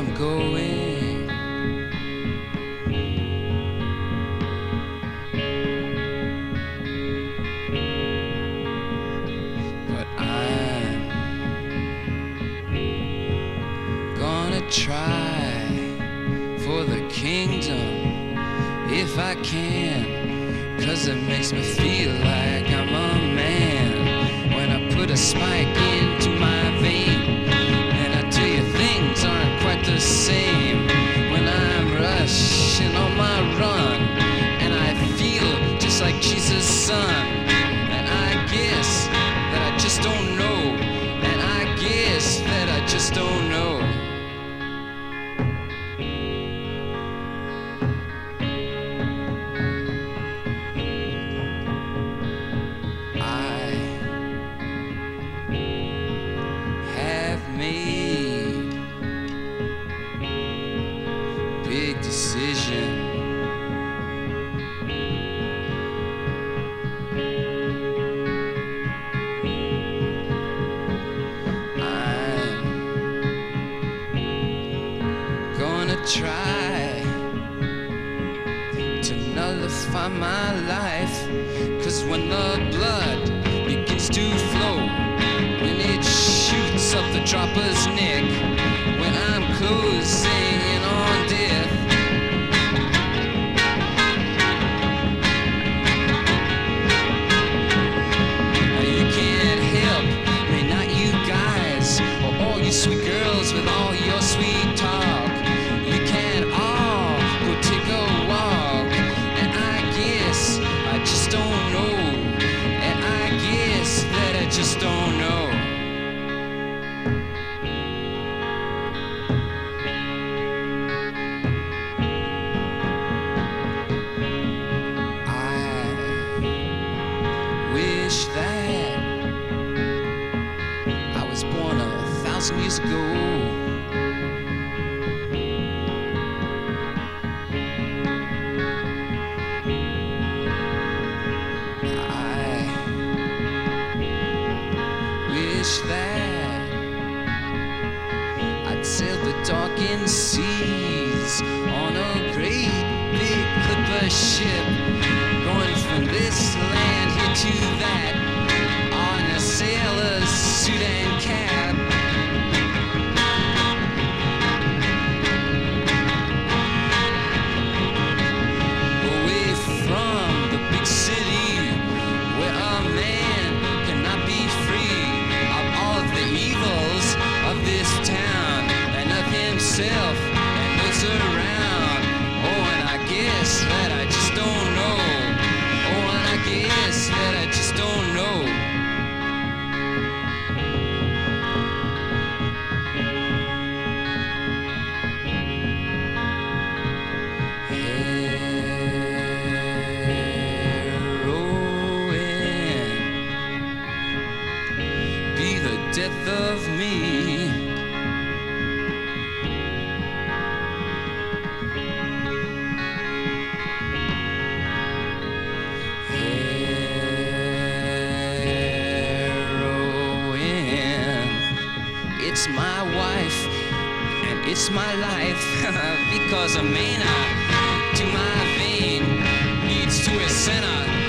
I'm going. But I'm gonna try for the kingdom if I can, 'cause it makes me feel like I'm a man when I put a spike into my vein. And I tell you, things aren't quite the same when I'm rushing on my run, and I feel just like Jesus' son. And I guess that I just don't know, and I guess that I just don't know. Made big decision. I'm gonna try to nullify my life, 'cause when the blood begins to flow, when it shoots up the dropper's neck, when I'm closing in on death, you can't help me, not you guys, or all you sweet girls with all your sweet talk. You can't all go take a walk, and I guess I just don't know, and I guess that I just don't know. Wish that I was born 1,000 years ago. I wish that I'd sail the darkened seas on a great big clipper ship, going from this land here to that, on a sailor's suit and cap. Away from the big city, where a man cannot be free of all of the evils of this town, and of himself and those around. Oh, and I guess that I just don't know. Oh, and I guess that I just don't know. Heroin be the death of me. It's my wife and it's my life, because a mana to my vein leads to a center.